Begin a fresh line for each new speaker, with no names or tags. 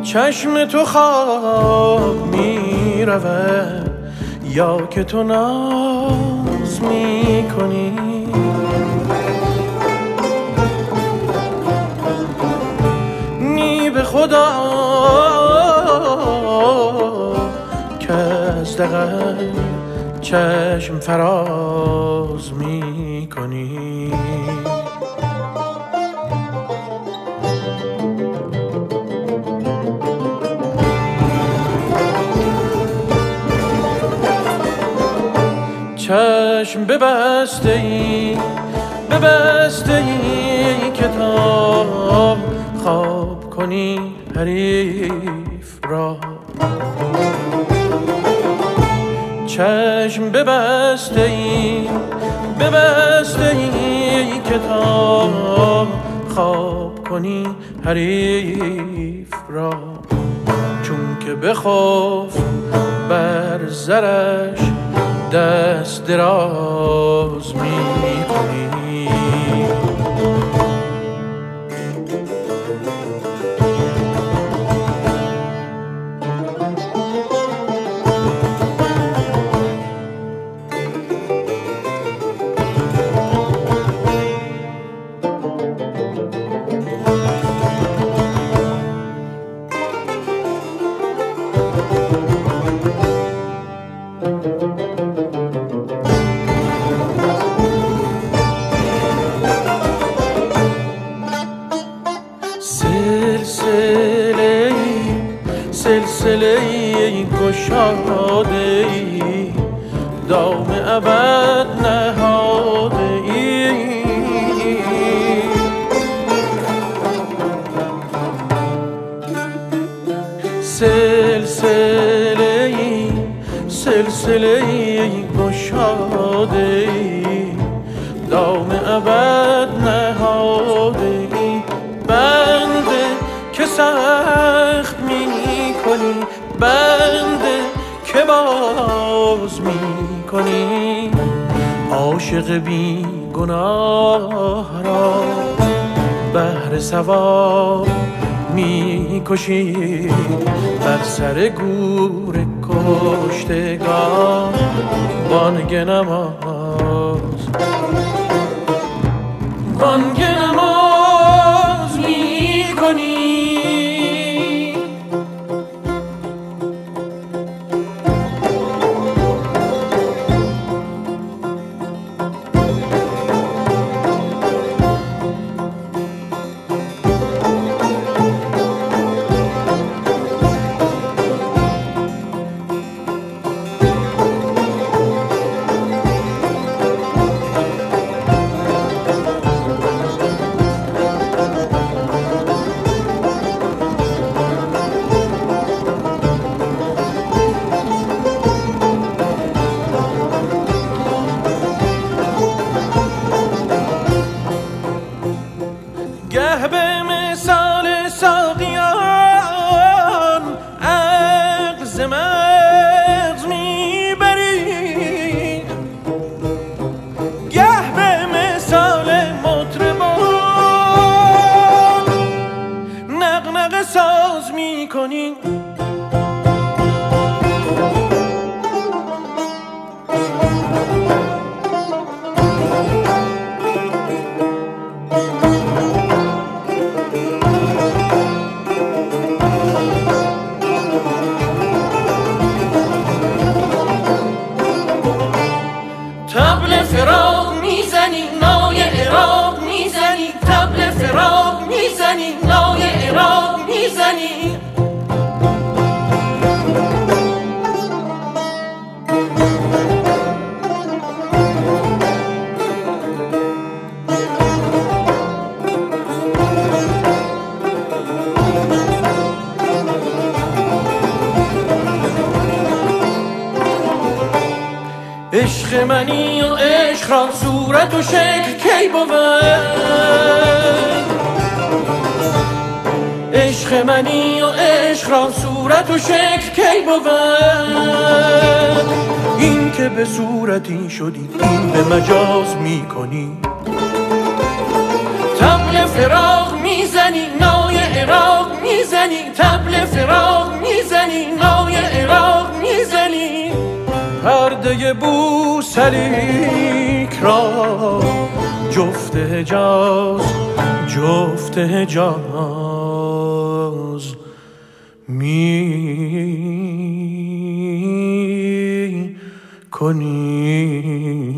چشم تو خواب می رود یا که تو ناز می کنی؟ نی به خدا که از دغل چشم فراز می کنی؟ چشم ببسته ای که تا خواب کنی حریف را. چشم ببسته ای که تا خواب کنی حریف را. چون که بخوف بر زرش دست دراز می کنی. سلسله گشاده ای دام ابد نهاده ای. سلسله گشاده ای دام ابد نهاده ای. بنده که سخت می کنی، بنده که باز می کنی. عاشق بی گناه را بهر ثواب می کشی. بر سر گور کشتگان بانگ نماز می کنی. گه به مثال ساقیان عقل مغز میبری، گه به مثال مطربان نغنغه ساز میکنی. طبل فراق میزنی نای عراق میزنی، طبل فراق میزنی نای عراق میزنی. عشق منی و عشق را صورت و شکل کی بود؟ عشق منی و عشق را صورت و شکل کی بود؟ این که به صورتی شدی این به مجاز میکنی. طبل فراق میزنی نای عراق میزنی. میزنی، طبل فراق میزنی، نای عراق میزنی، پرده بوسلیک را جفت حجاز جفت حجاز می کنی.